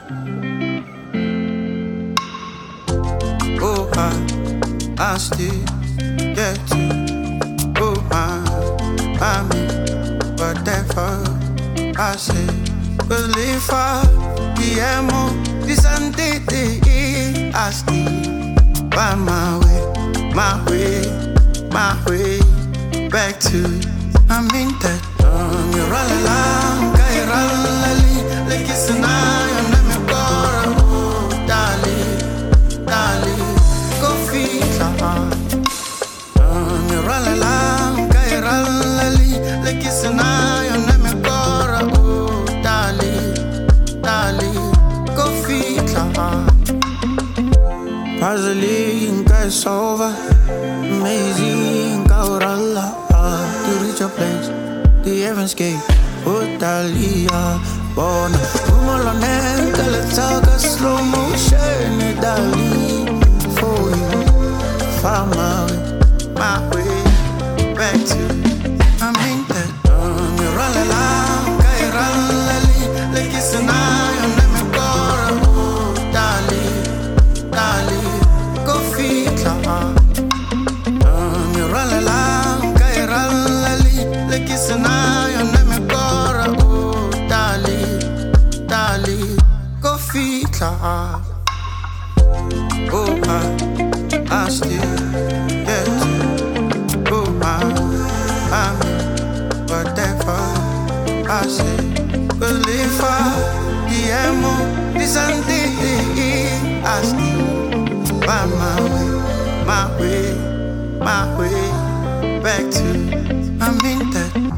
Oh, I still get to. Oh, I mean, whatever I say. Believe the emo, this and the I still find my way back to. I mean that you're all along, you're all alone. Like it's an eye, I'm not my girl. Oh, darling, go feed her. You're all along, you're all alone. Like it's an eye, I'm not my girl. Oh, darling, go feed her. Puzzling, guys over. Amazing, Gauralla. To reach your place, the heavens gate. Utalia, Bona, Rumalonen, Kalataga, slow motion, Dali. For you, find my way back to. I mean that, you're all along, Kairali, like it's an eye on them, oh, darling, go feed her. You're all along, Kairali, like it's an eye on them, oh, darling, go feed her. Oh, I still get to. Oh, I mean, whatever I say. Believe the emo, this and the I still find my way back to. I mean that.